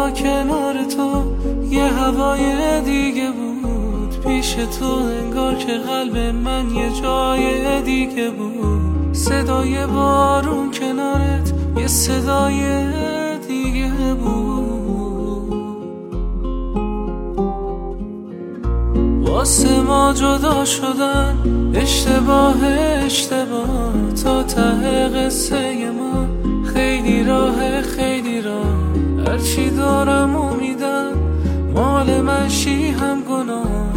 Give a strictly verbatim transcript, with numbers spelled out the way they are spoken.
تا کنار تو یه هوای دیگه بود، پیش تو انگار که قلب من یه جای دیگه بود. صدای بارون کنارت یه صدای دیگه بود. واسه ما جدا شدن اشتباه اشتباه، تا ته قصه ما خیلی راه خیلی راه. هرچی دارم امیدم مال من شی هم گناه،